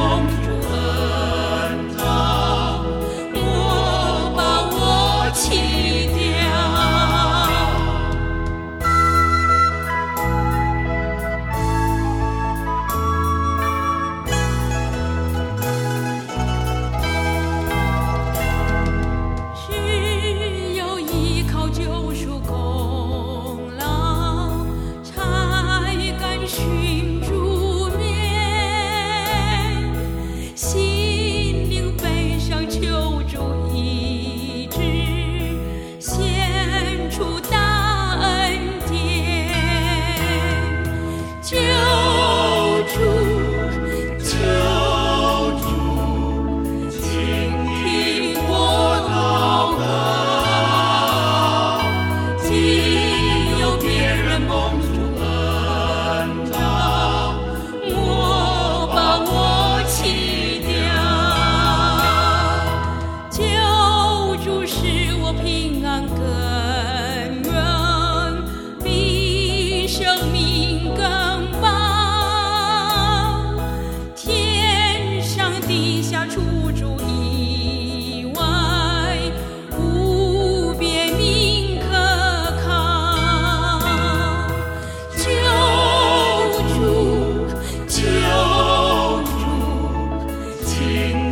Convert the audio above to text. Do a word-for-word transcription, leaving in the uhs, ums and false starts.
蒙主恩照，莫把我弃掉。只有依靠救赎功劳，才敢寻主面，心灵悲伤求主医治，献出大恩典。救主，救主，请听我祷告。既有别人蒙主恩照，莫把我弃掉。救主使我平安根源，比生命更棒。天上地下除主以外，无别名可靠。救主，救主，请